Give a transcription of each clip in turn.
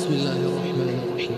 بسم الله الرحمن الرحيم.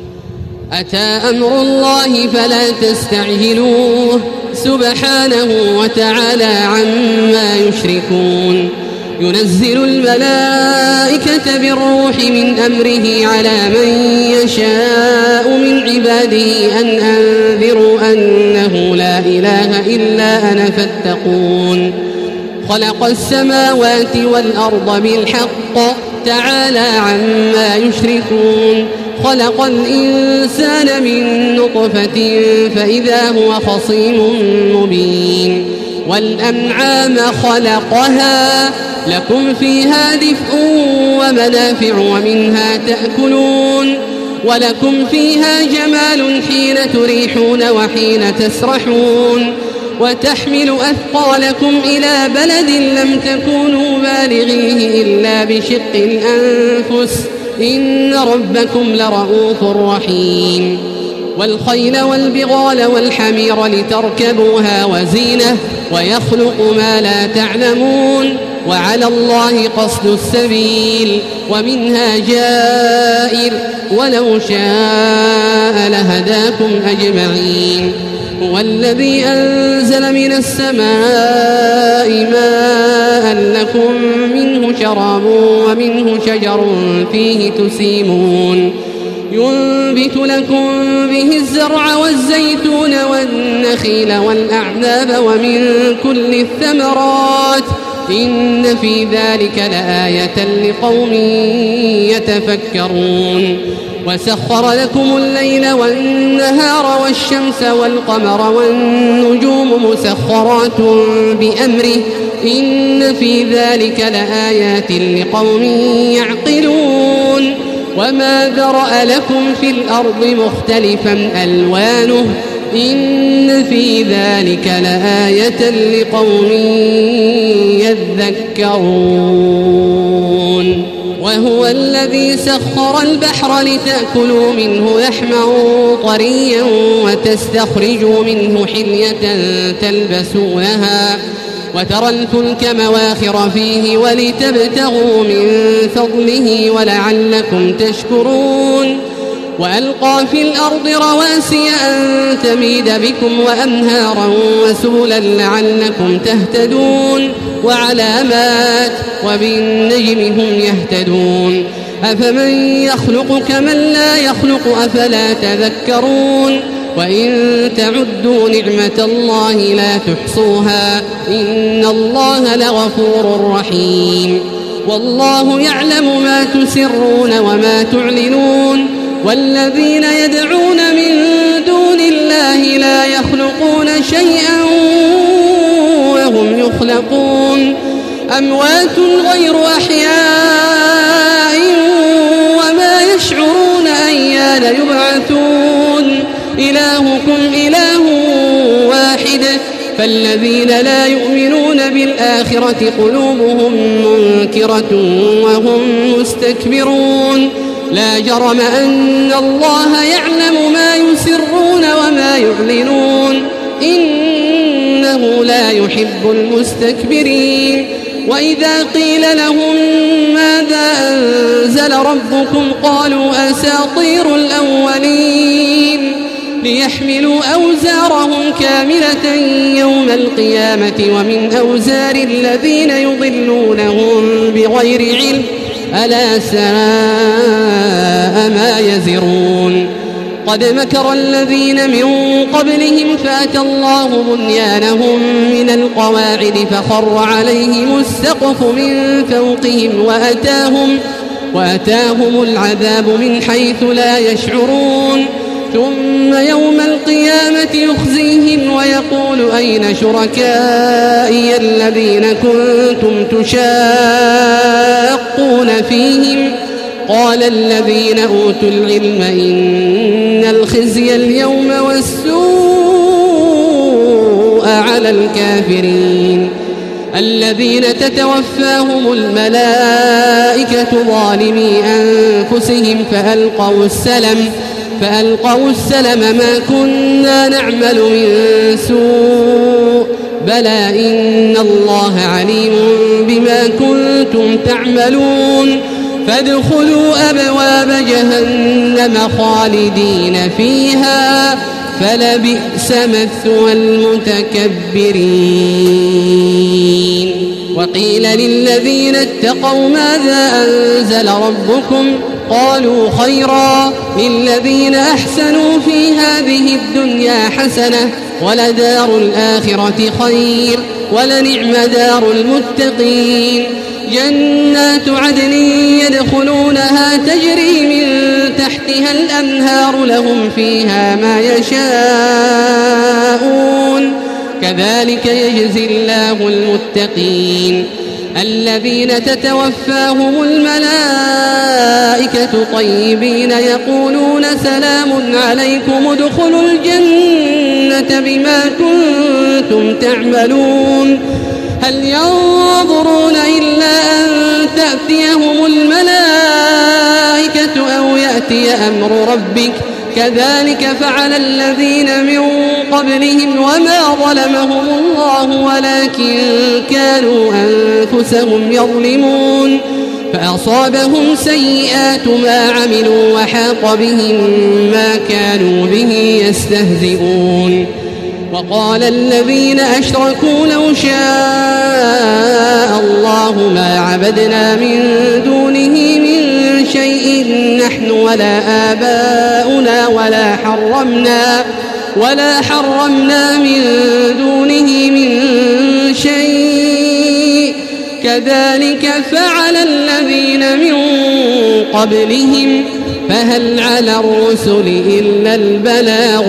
أتى أمر الله فلا تستعجلوه سبحانه وتعالى عما يشركون. ينزل الملائكة بالروح من أمره على من يشاء من عباده أن أنذروا أنه لا إله إلا أنا فاتقون. خلق السماوات والأرض بالحق تعالى عما يشركون. خلق الإنسان من نطفة فإذا هو خصيم مبين. والأنعام خلقها لكم فيها دفء ومنافع ومنها تأكلون ولكم فيها جمال حين تريحون وحين تسرحون. وتحمل أثقالكم إلى بلد لم تكونوا بالغيه إلا بشق الأنفس إن ربكم لرؤوف رحيم. والخيل والبغال والحمير لتركبوها وزينة ويخلق ما لا تعلمون وعلى الله قصد السبيل ومنها جائر ولو شاء لهداكم أجمعين. هو الذي أنزل من السماء ماء لكم منه شراب ومنه شجر فيه تسيمون. ينبت لكم به الزرع والزيتون والنخيل والأعناب ومن كل الثمرات إن في ذلك لآية لقوم يتفكرون. وسخر لكم الليل والنهار والشمس والقمر والنجوم مسخرات بأمره إن في ذلك لآيات لقوم يعقلون. وما ذرأ لكم في الأرض مختلفا ألوانه إن في ذلك لآية لقوم يذكرون. وهو الذي سخر البحر لتأكلوا منه لحما طريا وتستخرجوا منه حلية تلبسونها وترى الفلك مواخر فيه ولتبتغوا من فضله ولعلكم تشكرون. وألقى في الأرض رواسي أن تميد بكم وأنهارا وسبلا لعلكم تهتدون وعلامات وبالنجم هم يهتدون. أفمن يخلق كمن لا يخلق أفلا تذكرون. وإن تعدوا نعمة الله لا تحصوها إن الله لغفور رحيم. والله يعلم ما تسرون وما تعلنون. والذين يدعون من دون الله لا يخلقون شيئا وهم يخلقون. أموات غير أحياء وما يشعرون أيان يبعثون. إلهكم إله واحد فالذين لا يؤمنون بالآخرة قلوبهم منكرة وهم مستكبرون. لا جرم أن الله يعلم ما يسرون وما يعلنون إنه لا يحب المستكبرين. وإذا قيل لهم ماذا أنزل ربكم قالوا أساطير الأولين ليحملوا أوزارهم كاملة يوم القيامة ومن أوزار الذين يضلونهم بغير علم ألا ساء ما يزرون. قد مكر الذين من قبلهم فأتى الله بنيانهم من القواعد فخر عليهم السقف من فوقهم وأتاهم العذاب من حيث لا يشعرون. ثم يوم القيامة يخزيهم ويقول أين شركائي الذين كنتم تشاقون فيهم قال الذين أوتوا العلم إن الخزي اليوم والسوء على الكافرين الذين تتوفاهم الملائكة ظالمي أنفسهم فألقوا السلم ما كنا نعمل من سوء بلى إن الله عليم بما كنتم تعملون. فادخلوا أبواب جهنم خالدين فيها فلبئس مثوى المتكبرين. وقيل للذين اتقوا ماذا أنزل ربكم قالوا خيرا للذين أحسنوا في هذه الدنيا حسنة ولدار الآخرة خير ولنعم دار المتقين. جنات عدن يدخلونها تجري من تحتها الأنهار لهم فيها ما يشاءون كذلك يجزي الله المتقين. الذين تتوفاهم الملائكة طيبين يقولون سلام عليكم ادخلوا الجنة بما كنتم تعملون. هل ينظرون إلا أن تأتيهم الملائكة أو يأتي أمر ربك كذلك فعل الذين من قبلهم وما ظلمهم الله ولكن كانوا أنفسهم يظلمون. فأصابهم سيئات ما عملوا وحاق بهم ما كانوا به يستهزئون. وقال الذين أشركوا لو شاء الله ما عبدنا من دونه من شيء نحن ولا آباؤنا ولا حرمنا من دونه من شيء كذلك فعل الذين من قبلهم فهل على الرسل إلا البلاغ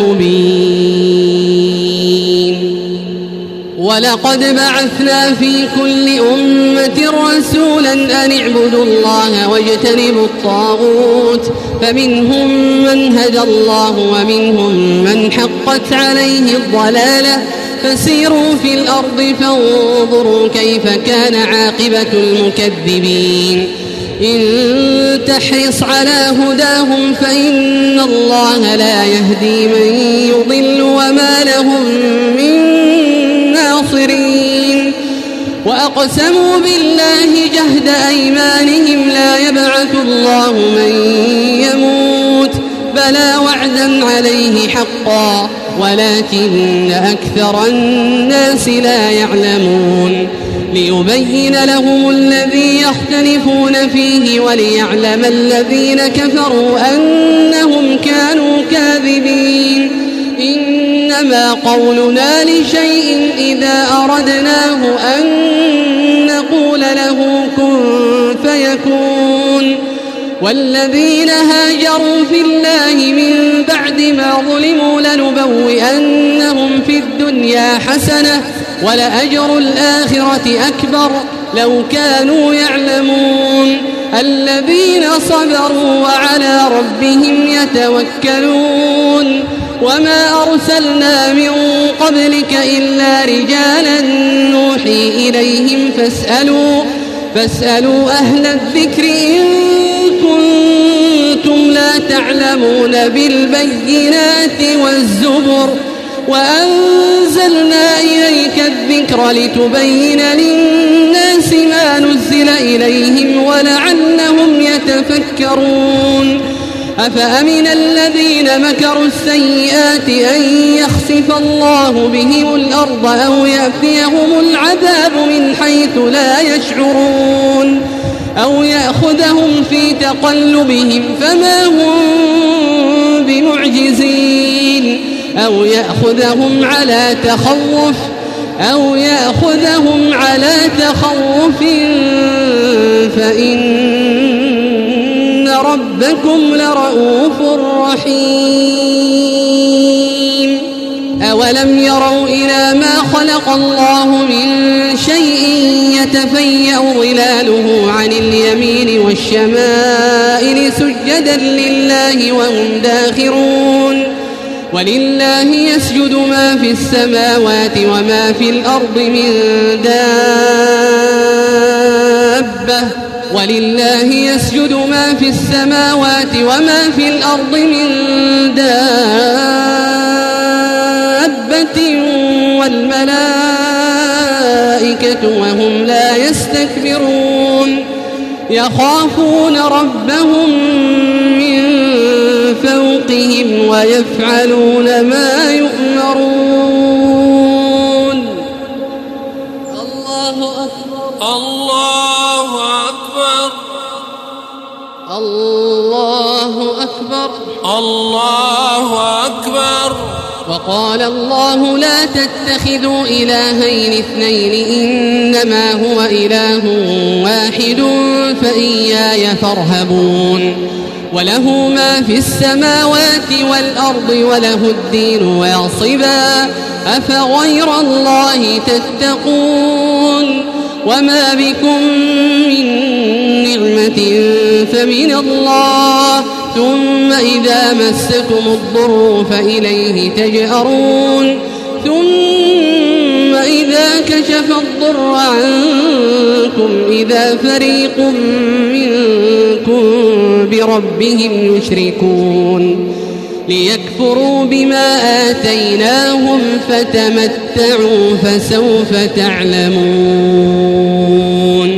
المبين. ولقد بعثنا في كل أمة رسولا أن اعبدوا الله واجتنبوا الطاغوت فمنهم من هدى الله ومنهم من حقت عليه الضلالة فسيروا في الأرض فانظروا كيف كان عاقبة المكذبين. إن تحرص على هداهم فإن الله لا يهدي من يضل وما لهم من ناصرين. وأقسموا بالله جهد أيمانهم لا يبعث الله من يموت بلى وعدا عليه حقا ولكن أكثر الناس لا يعلمون. ليبين لهم الذي يختلفون فيه وليعلم الذين كفروا أنهم كانوا كاذبين. إنما قولنا لشيء إذا أردناه أن نقول له كن فيكون. والذين هاجروا في الله من بعد ما ظلموا لنبوئنهم في الدنيا حسنة ولأجر الآخرة أكبر لو كانوا يعلمون. الذين صبروا وعلى ربهم يتوكلون. وما أرسلنا من قبلك إلا رجالا نوحي إليهم فاسألوا أهل الذكر إن كنتم لا تعلمون بالبينات والزبر وأنزلنا إليك الذكر لتبين للناس ما نزل إليهم ولعلهم يتفكرون. أفأمن الذين مكروا السيئات أن يخسف الله بهم الأرض أو يأتيهم العذاب من حيث لا يشعرون أو يأخذهم في تقلبهم فما هم بمعجزين أو يأخذهم على تخوف فإن ربكم لرؤوف رحيم. أولم يروا إلى ما خلق الله من شيء يتفيأ ظلاله عن اليمين والشمائل سجدا لله وهم داخرون. ولله يسجد ما في السماوات وما في الأرض من دابة والملائكة وهم لا يستكبرون يخافون ربهم خلقهم ويفعلون ما يؤمرون. الله أكبر الله أكبر الله أكبر الله أكبر. وقال الله لا تتخذوا إلهين اثنين إنما هو إله واحد فإياي فارهبون. وله ما في السماوات والأرض وله الدين واصبا أفغير الله تتقون. وما بكم من نعمة فمن الله ثم إذا مسكم الضر فإليه تجأرون. ثم إذا كشف الضر عنكم إذا فريق منكم بربهم يشركون. ليكفروا بما آتيناهم فتمتعوا فسوف تعلمون.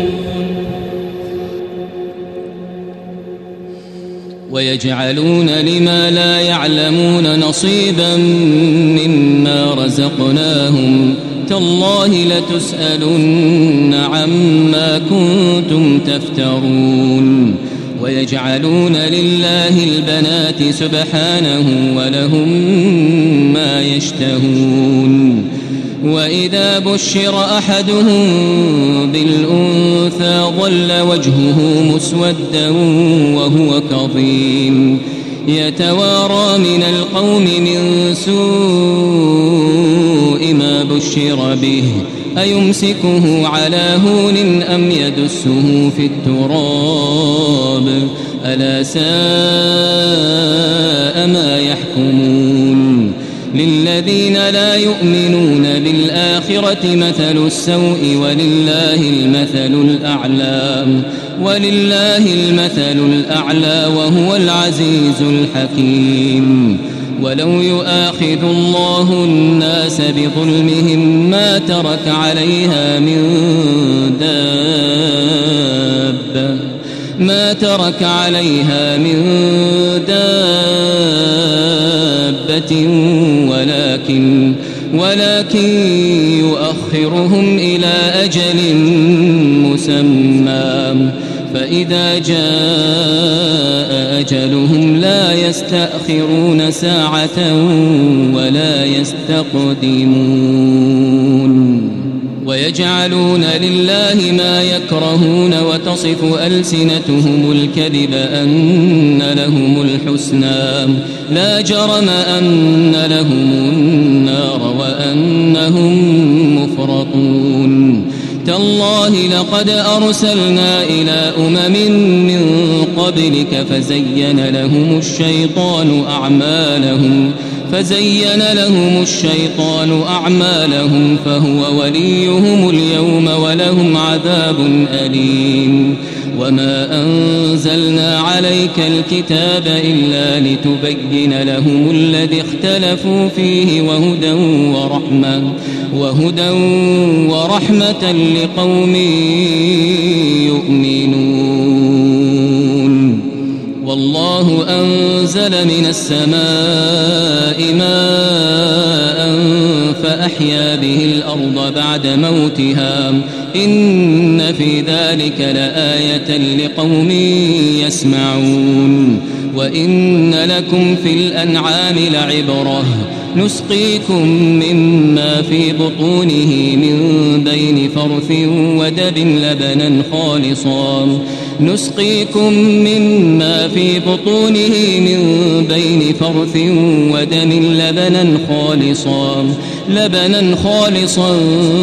ويجعلون لما لا يعلمون نصيبا مما رزقناهم تالله لتسألن عما كنتم تفترون. ويجعلون لله البنات سبحانه ولهم ما يشتهون. وإذا بشر أحدهم بالأنثى ظل وجهه مسودا وهو كظيم يتوارى من القوم من سوء ما بشر به أيمسكه على هون أم يدسه في التراب ألا ساء ما يحكمون. للذين لا يؤمنون بالآخرة مثل السوء ولله المثل الأعلى وهو العزيز الحكيم. ولو يؤاخذ الله الناس بظلمهم ما ترك عليها من دابة ولكن يؤخرهم إلى أجل مسمى فإذا جاء أجلهم لا يستأخرون ساعة ولا يستقدمون. ويجعلون لله ما يكرهون وتصف ألسنتهم الكذب أن لهم الحسنى لا جرم أن لهم النار وأنهم مفرطون. تالله لقد أرسلنا إلى من قبلك فزين لهم الشيطان أعمالهم فهو وليهم اليوم ولهم عذاب أليم. وما أنزلنا عليك الكتاب إلا لتبين لهم الذي اختلفوا فيه وهدى ورحمة لقوم يؤمنون. والله أنزل من السماء ماء فأحيا به الأرض بعد موتها إن في ذلك لآية لقوم يسمعون. وإن لكم في الأنعام لعبرة نسقيكم مما في بطونه من بين فرث ودم لبنا خالصا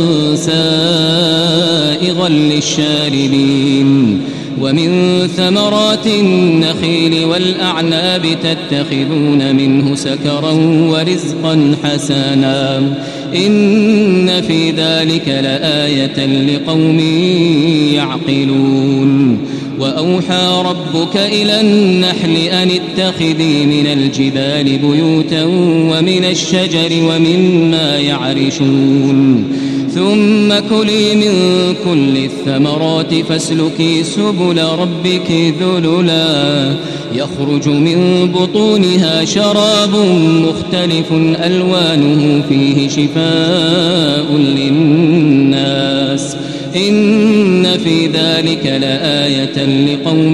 سائغا للشاربين. ومن ثمرات النخيل والأعناب تتخذون منه سكرا ورزقا حسنا إن في ذلك لآية لقوم يعقلون. وأوحى ربك إلى النحل أن اتخذي من الجبال بيوتا ومن الشجر ومما يعرشون ثم كلي من كل الثمرات فاسلكي سبل ربك ذللا يخرج من بطونها شراب مختلف ألوانه فيه شفاء للناس إن في ذلك لآية لقوم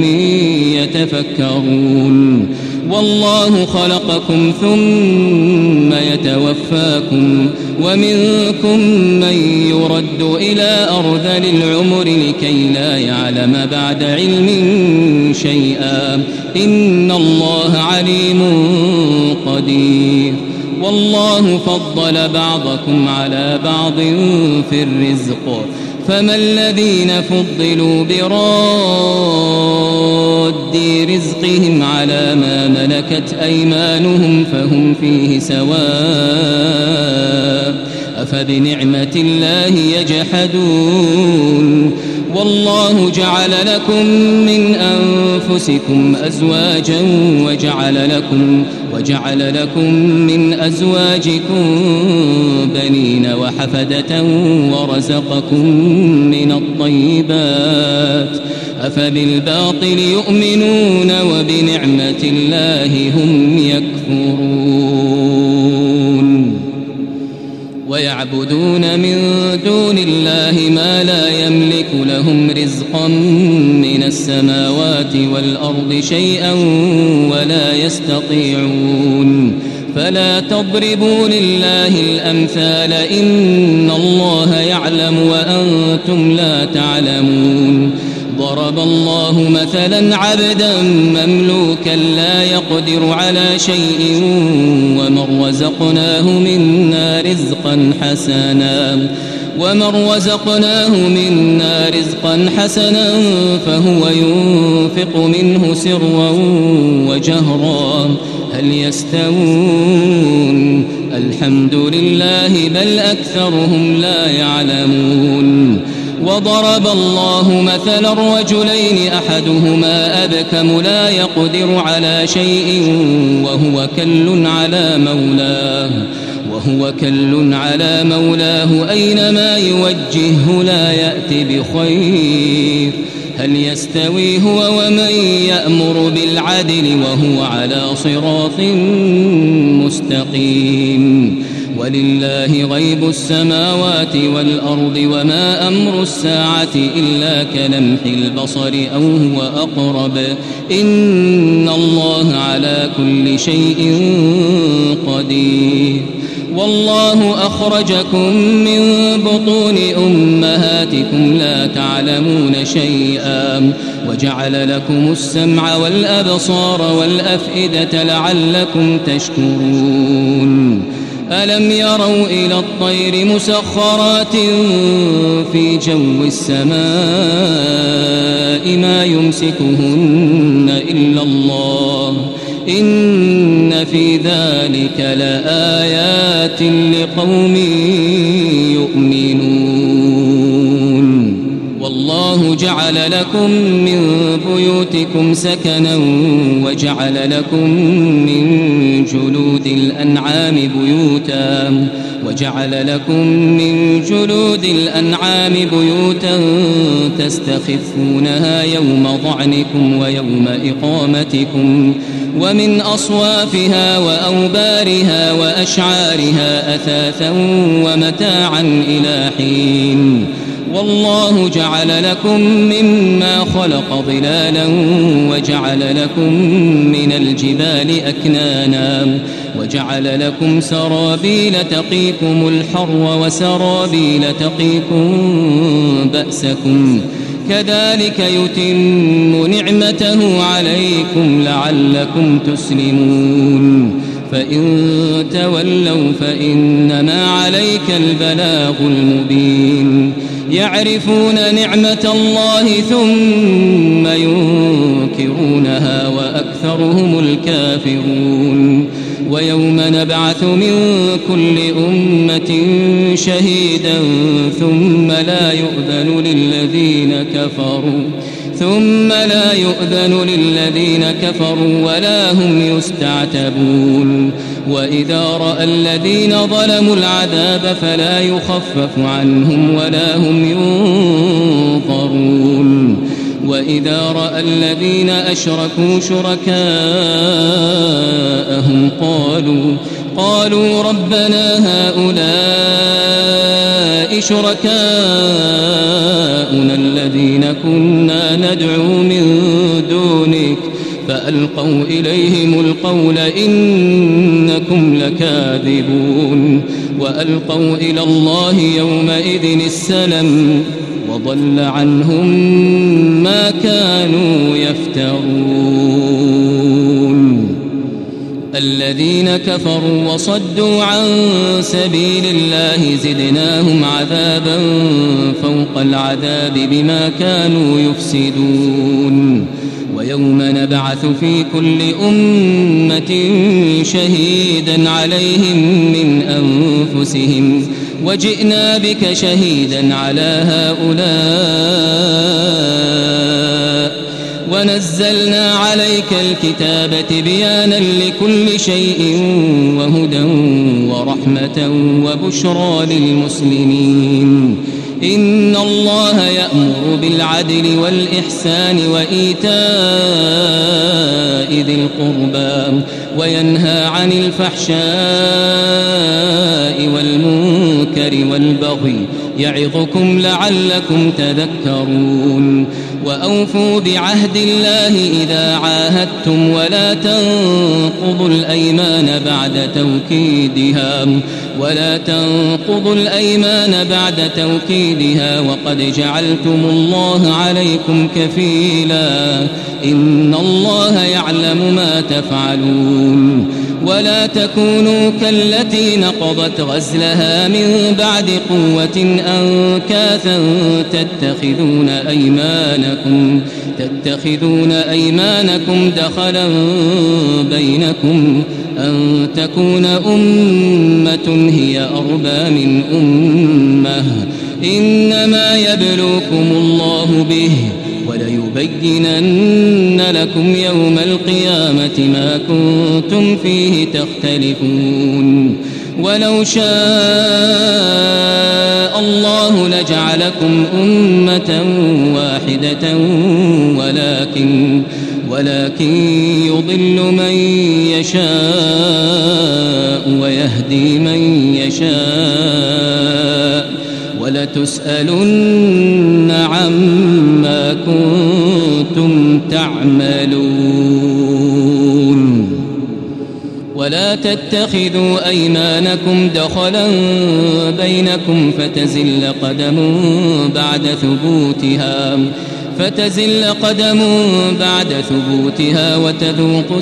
يتفكرون والله خلقكم ثم يتوفاكم ومنكم من يرد إلى أرذل العمر لكي لا يعلم بعد علم شيئا إن الله عليم قدير والله فضل بعضكم على بعض في الرزق فما الذين فضلوا براد رزقهم على ما ملكت أيمانهم فهم فيه سواء أفبنعمة الله يجحدون والله جعل لكم من أنفسكم أزواجا وجعل لكم من أزواجكم بنين وحفدة ورزقكم من الطيبات أفبالباطل يؤمنون وبنعمة الله هم يكفرون ويعبدون من دون الله ما لا يملك لهم رزقا من السماوات والأرض شيئا ولا يستطيعون فلا تضربوا لله الأمثال إن الله يعلم وأنتم لا تعلمون ضرب الله مثلا عبدا مملوكا لا يقدر على شيء ومن رزقناه منا رزقا حسنا فهو ينفق منه سرا وجهرا هل يستوون الحمد لله بل أكثرهم لا يعلمون وضرب الله مثلا رجلين أحدهما أبكم لا يقدر على شيء وهو كل على مولاه أينما يوجهه لا يأتي بخير هل يستوي هو ومن يأمر بالعدل وهو على صراط مستقيم ولله غيب السماوات والأرض وما أمر الساعة إلا كلمح البصر أو هو أقرب إن الله على كل شيء قدير والله أخرجكم من بطون أمهاتكم لا تعلمون شيئا وجعل لكم السمع والأبصار والأفئدة لعلكم تشكرون ألم يروا إلى الطير مسخرات في جو السماء ما يمسكهن إلا الله إن في ذلك لآيات لقوم يؤمنون والله جعل لكم من بيوتكم سكنا وجعل لكم من جلود الأنعام بيوتا تستخفونها يوم ضعنكم ويوم إقامتكم ومن أصوافها وأوبارها وأشعارها أثاثا ومتاعا إلى حين والله جعل لكم مما خلق ظلالا وجعل لكم من الجبال أكنانا وجعل لكم سرابيل تقيكم الحر وسرابيل تقيكم بأسكم كذلك يتم نعمته عليكم لعلكم تسلمون فإن تولوا فإنما عليك البلاغ المبين يعرفون نعمة الله ثم ينكرونها وأكثرهم الكافرون ويوم نبعث من كل أمة شهيدا ثم لا يؤذن ثم لا يؤذن للذين كفروا ولا هم يستعتبون وإذا رأى الذين ظلموا العذاب فلا يخفف عنهم ولا هم ينظرون وإذا رأى الذين أشركوا شركاءهم قالوا ربنا هؤلاء شركاؤنا الذين كنا ندعو من دونك فألقوا إليهم القول إنكم لكاذبون وألقوا إلى الله يومئذ السلم وضل عنهم ما كانوا يفترون الذين كفروا وصدوا عن سبيل الله زدناهم عذابا فوق العذاب بما كانوا يفسدون ويوم نبعث في كل أمة شهيدا عليهم من أنفسهم وجئنا بك شهيدا على هؤلاء ونزلنا عليك الكتاب تبيانا لكل شيء وهدى ورحمة وبشرى للمسلمين إن الله يأمر بالعدل والإحسان وإيتاء ذي القربى وينهى عن الفحشاء والمنكر والبغي يعظكم لعلكم تذكرون وأوفوا بعهد الله إذا عاهدتم ولا تنقضوا الأيمان بعد توكيدها وقد جعلتم الله عليكم كفيلا إن الله يعلم ما تفعلون ولا تكونوا كالتي نقضت غزلها من بعد قوة أنكاثا تتخذون أيمانكم دخلا بينكم أن تكون أمة هي أربى من أمة إنما يبلوكم الله به وليبينن لكم يوم القيامة ما كنتم فيه تختلفون ولو شاء الله لجعلكم أمة واحدة ولكن يضل من يشاء ويهدي من يشاء ولتسألن عما كنتم تعملون ولا تتخذوا أيمانكم دخلا بينكم فتزل قدم بعد ثبوتها وتذوقوا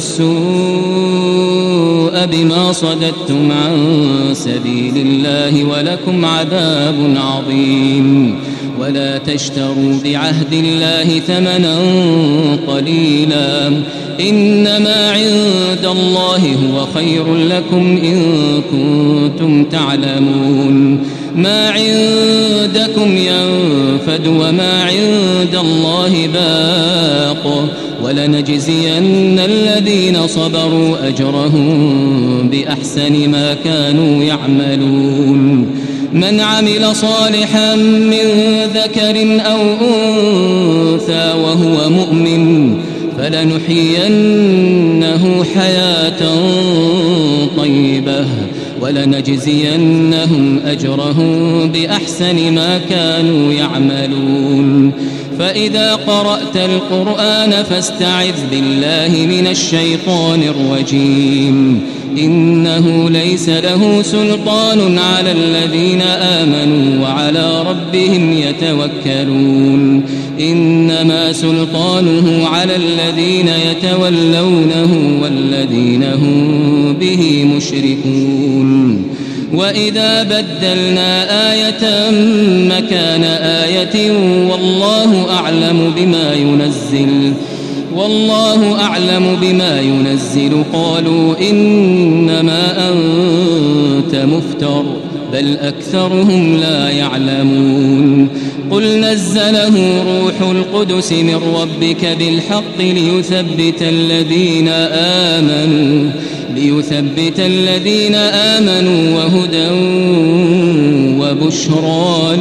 السوء بما صددتم عن سبيل الله ولكم عذاب عظيم ولا تشتروا بعهد الله ثمنا قليلا إنما عند الله هو خير لكم إن كنتم تعلمون ما عندكم ينفد وما عند الله باق ولنجزين الذين صبروا أجرهم بأحسن ما كانوا يعملون من عمل صالحا من ذكر أو أنثى وهو مؤمن فلنحيينه حياة طيبة ولنجزينهم أجرهم بأحسن ما كانوا يعملون فإذا قرأت القرآن فاستعذ بالله من الشيطان الرجيم إنه ليس له سلطان على الذين آمنوا وعلى ربهم يتوكلون إنما سلطانه على الذين يتولونه والذين هم به مشركون وإذا بدلنا آية مكان آية والله أعلم بما ينزل قالوا إنما أنت مفتر بل أكثرهم لا يعلمون قل نزله روح القدس من ربك بالحق ليثبت الذين آمنوا وهدى وبشرى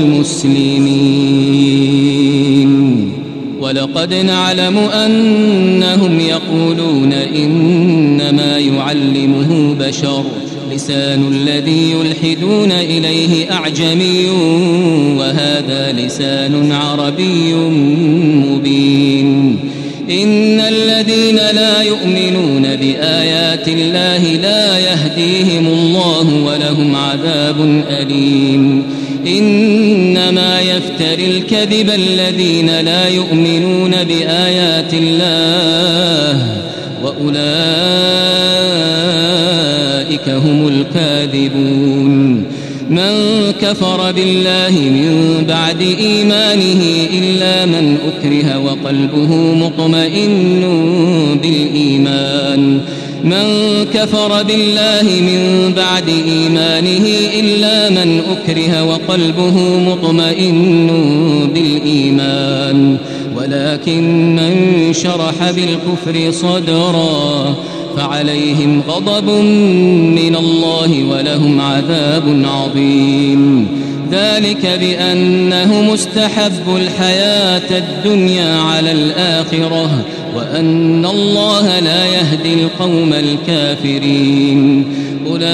للمسلمين ولقد نعلم أنهم يقولون إنما يعلمه بشر لسان الذي يلحدون إليه أعجمي وهذا لسان عربي مبين إن الذين لا يؤمنون بآيات الله لا يهديهم الله ولهم عذاب أليم إنما يفتري الكذب الذين لا يؤمنون بآيات الله وأولئك هم الكاذبون من كفر بالله من بعد إيمانه إلا من أكره وقلبه مطمئن بالإيمان من كفر بالله من بعد إيمانه إلا من أكره وقلبه مطمئن بالإيمان ولكن من شرح بالكفر صدرا فعليهم غضب من الله ولهم عذاب عظيم ذلك بأنهم استحبوا الحياة الدنيا على الآخرة وأن الله لا يهدي القوم الكافرين أولئك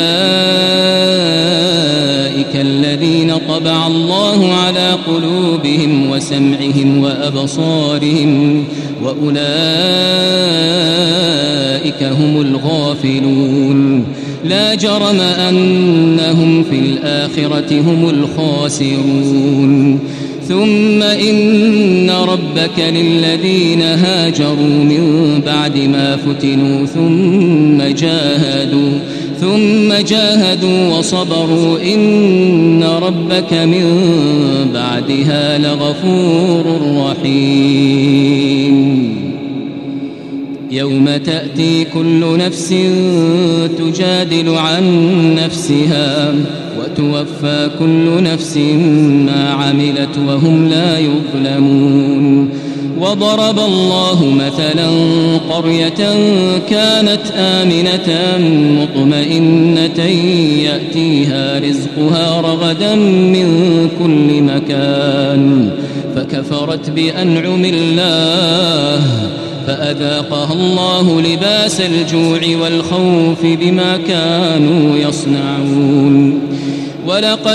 الذين طبع الله على قلوبهم وسمعهم وأبصارهم وأولئك هم الغافلون لا جرم أنهم في الآخرة هم الخاسرون ثم إن ربك للذين هاجروا من بعد ما فتنوا ثم جاهدوا وصبروا إن ربك من بعدها لغفور رحيم يوم تأتي كل نفس تجادل عن نفسها وتوفى كل نفس ما عملت وهم لا يظلمون وضرب الله مثلا قرية كانت آمنة مطمئنة يأتيها رزقها رغدا من كل مكان فكفرت بأنعم الله فأذاقها الله لباس الجوع والخوف بما كانوا يصنعون ولقد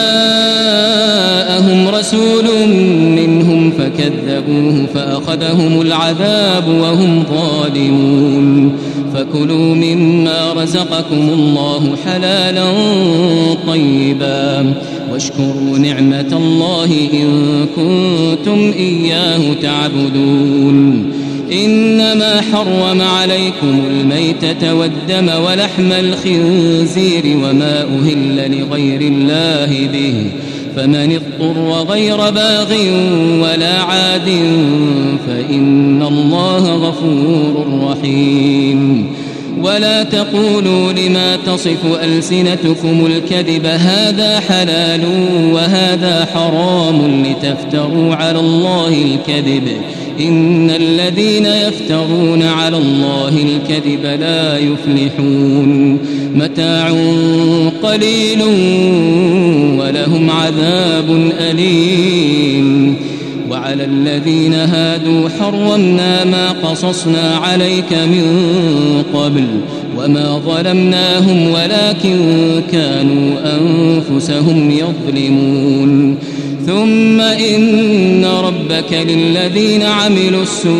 جاءهم رسول منهم فكذبوه فأخذهم العذاب وهم ظالمون فكلوا مما رزقكم الله حلالا طيبا واشكروا نعمة الله إن كنتم إياه تعبدون إنما حرم عليكم الميتة والدم ولحم الخنزير وما أهل لغير الله به فمن اضطر غير باغ ولا عاد فإن الله غفور رحيم ولا تقولوا لما تصف ألسنتكم الكذب هذا حلال وهذا حرام لتفتروا على الله الكذب إن الذين يفترون على الله الكذب لا يفلحون متاع قليل ولهم عذاب أليم وعلى الذين هادوا حرمنا ما قصصنا عليك من قبل وما ظلمناهم ولكن كانوا أنفسهم يظلمون ثم إن ربك للذين عملوا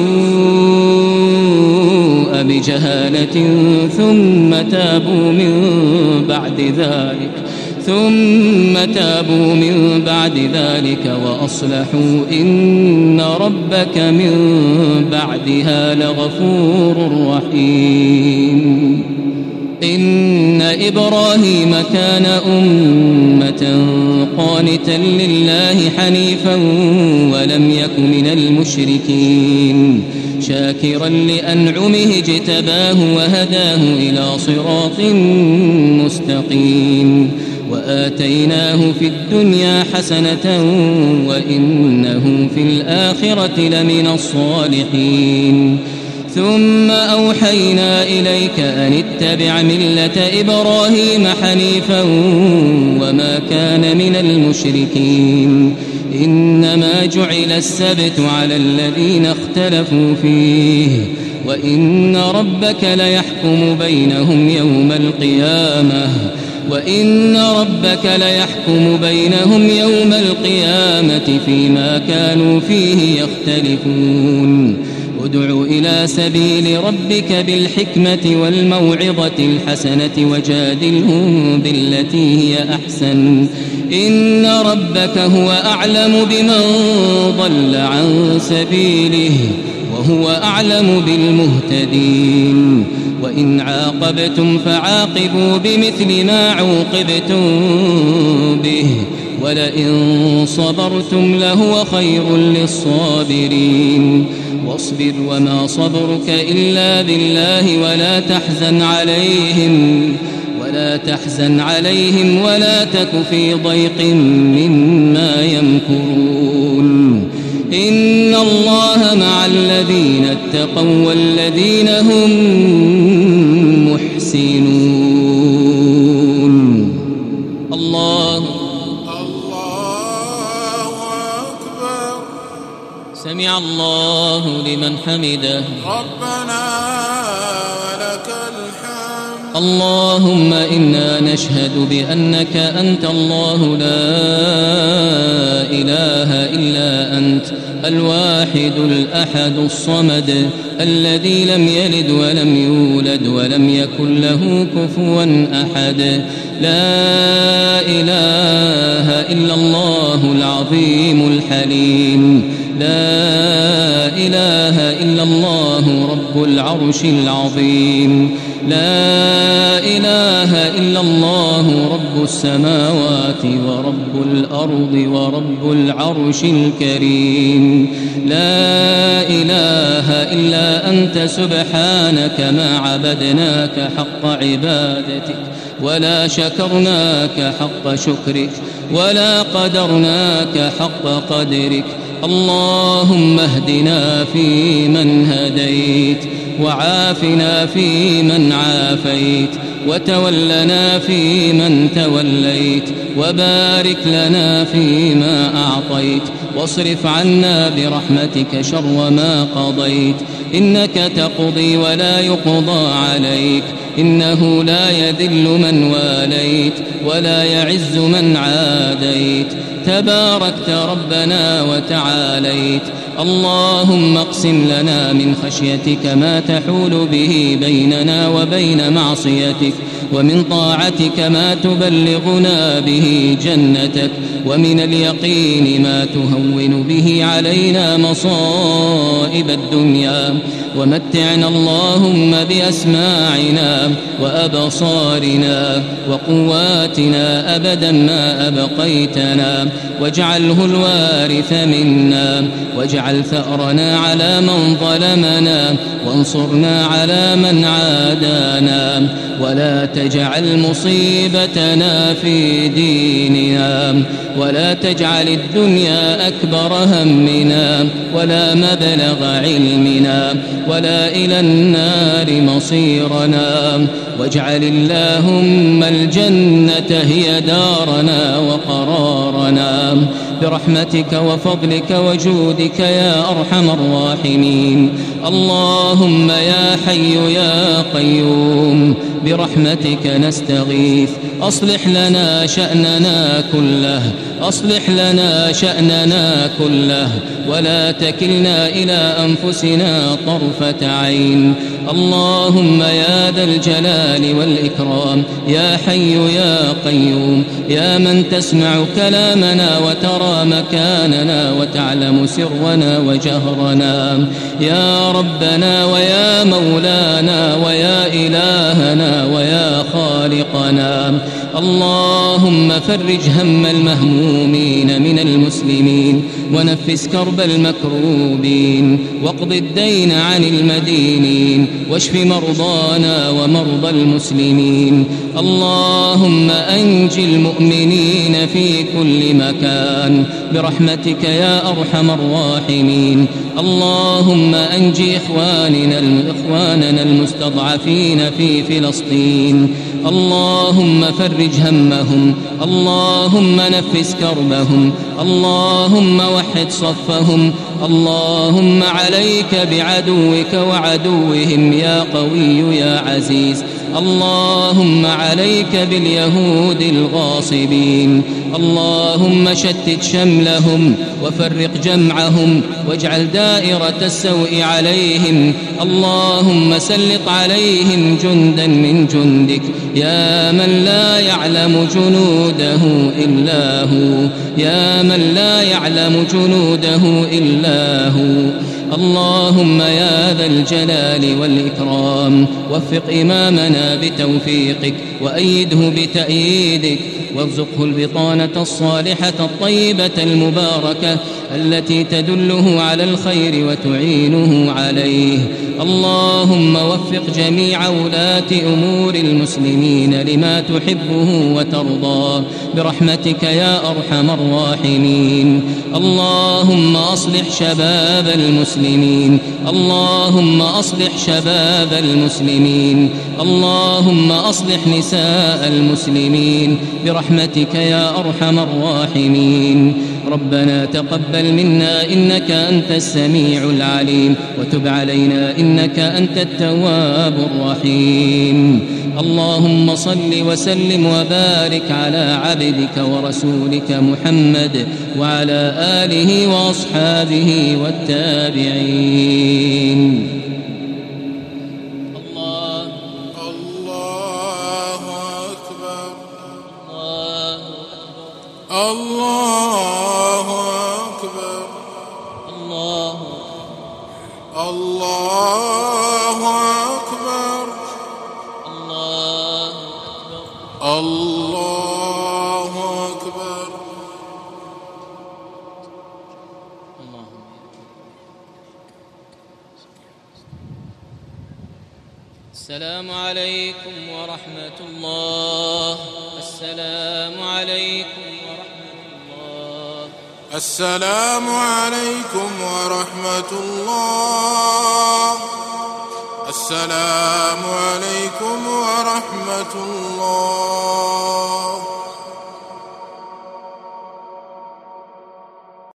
السوء بجهالة ثم تابوا من بعد ذلك وأصلحوا إن ربك من بعدها لغفور رحيم إن إبراهيم كان أمة قانتا لله حنيفا ولم يك من المشركين شاكرا لأنعمه اجتباه وهداه إلى صراط مستقيم وآتيناه في الدنيا حسنة وإنه في الآخرة لمن الصالحين ثم أوحينا إليك أن اتبع ملة إبراهيم حنيفا وما كان من المشركين إنما جعل السبت على الذين اختلفوا فيه وإن ربك ليحكم بينهم يوم القيامة فيما كانوا فيه يختلفون ادع إلى سبيل ربك بالحكمة والموعظة الحسنة وجادلهم بالتي هي أحسن إن ربك هو أعلم بمن ضل عن سبيله وهو أعلم بالمهتدين وإن عاقبتم فعاقبوا بمثل ما عوقبتم به ولئن صبرتم لهو خير للصابرين واصبر وما صبرك إلا بالله ولا تحزن عليهم ولا تك في ضيق مما يمكرون إن الله مع الذين اتقوا والذين هم محسنون الله أكبر سمع الله لمن حمده ربنا ولك الحمد اللهم إنا نشهد بأنك أنت الله لا إله إلا أنت الواحد الأحد الصمد الذي لم يلد ولم يولد ولم يكن له كفوا أحد لا إله إلا الله العظيم الحليم لا إله إلا الله رب العرش العظيم لا إله إلا الله رب السماوات ورب الأرض ورب العرش الكريم لا إله إلا أنت سبحانك ما عبدناك حق عبادتك ولا شكرناك حق شكرك ولا قدرناك حق قدرك اللهم اهدنا فيمن هديت وعافنا فيمن عافيت وتولنا فيمن توليت وبارك لنا فيما أعطيت واصرف عنا برحمتك شر ما قضيت إنك تقضي ولا يقضى عليك إنه لا يذل من واليت ولا يعز من عاديت تباركت ربنا وتعاليت اللهم اقسم لنا من خشيتك ما تحول به بيننا وبين معصيتك ومن طاعتك ما تبلغنا به جنتك ومن اليقين ما تهون به علينا مصائب الدنيا ومتعنا اللهم بأسماعنا وأبصارنا وقواتنا أبدا ما أبقيتنا واجعله الوارث منا واجعل ثأرنا على من ظلمنا وانصرنا على من عادانا ولا تجعل مصيبتنا في ديننا ولا تجعل الدنيا أكبر همنا ولا مبلغ علمنا ولا إلى النار مصيرنا واجعل اللهم الجنة هي دارنا وقرارنا برحمتك وفضلك وجودك يا أرحم الراحمين اللهم يا حي يا قيوم برحمتك نستغيث أصلح لنا شأننا كله ولا تكلنا إلى أنفسنا طرفة عين اللهم يا ذا الجلال والإكرام يا حي يا قيوم يا من تسمع كلامنا وترى مكاننا وتعلم سرنا وجهرنا يا ربنا ويا مولانا ويا إلهنا ويا خالقنا اللهم فرج هم المهمومين من المسلمين ونفس كرب المكروبين واقض الدين عن المدينين واشف مرضانا ومرضى المسلمين. اللهم أنج المؤمنين في كل مكان برحمتك يا أرحم الراحمين. اللهم أنج إخواننا المستضعفين في فلسطين. اللهم فرج همهم، اللهم نفس كربهم، اللهم وحد صفهم. اللهم عليك بعدوك وعدوهم يا قوي يا عزيز. اللهم عليك باليهود الغاصبين. اللهم شتت شملهم وفرق جمعهم واجعل دائرة السوء عليهم. اللهم سلط عليهم جندا من جندك يا من لا يعلم جنوده إلا هو، يا من لا يعلم جنوده إلا هو. اللهم يا ذا الجلال والإكرام وفق إمامنا بتوفيقك وأيده بتأييدك وارزقه البطانة الصالحة الطيبة المباركة التي تدله على الخير وتعينه عليه. اللهم وفق جميع ولاة أمور المسلمين لما تحبه وترضى برحمتك يا أرحم الراحمين. اللهم أصلح شباب المسلمين، اللهم أصلح شباب المسلمين، اللهم أصلح نساء المسلمين برحمتك يا أرحم الراحمين. ربنا تقبل منا إنك أنت السميع العليم وتب علينا إنك أنت التواب الرحيم. اللهم صل وسلم وبارك على عبدك ورسولك محمد وعلى آله وأصحابه والتابعين. الله أكبر الله أكبر الله أكبر الله أكبر. السلام عليكم ورحمة الله. السلام عليكم ورحمة الله. السلام عليكم ورحمة الله. السلام عليكم ورحمة الله.